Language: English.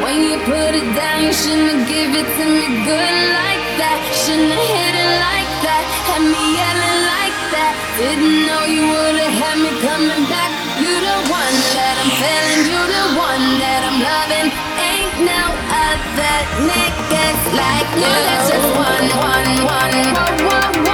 When you put it down, you shouldn't give it to me good like that. Shouldn't have hit it like that. Had me yelling like that. Didn't know you would've had me coming back. You the one that I'm feeling, you the one that I'm loving. Ain't no other niggas like you. No, that's just one. Whoa, whoa, whoa.